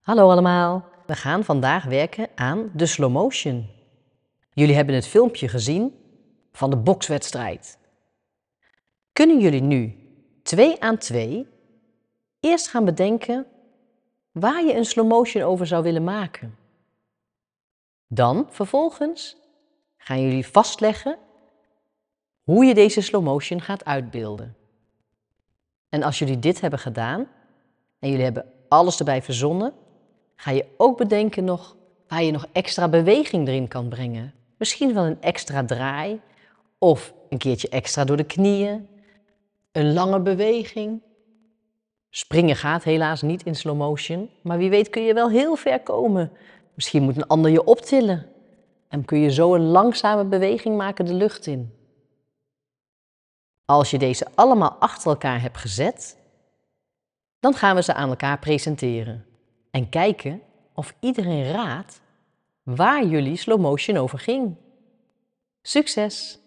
Hallo allemaal, we gaan vandaag werken aan de slow motion. Jullie hebben het filmpje gezien van de bokswedstrijd. Kunnen jullie nu 2 aan 2 eerst gaan bedenken waar je een slow motion over zou willen maken? Dan vervolgens gaan jullie vastleggen hoe je deze slow motion gaat uitbeelden. En als jullie dit hebben gedaan en jullie hebben alles erbij verzonnen, ga je ook bedenken waar je nog extra beweging erin kan brengen. Misschien wel een extra draai of een keertje extra door de knieën. Een lange beweging. Springen gaat helaas niet in slow motion, maar wie weet kun je wel heel ver komen. Misschien moet een ander je optillen en kun je zo een langzame beweging maken de lucht in. Als je deze allemaal achter elkaar hebt gezet, dan gaan we ze aan elkaar presenteren en kijken of iedereen raadt waar jullie slow motion over ging. Succes!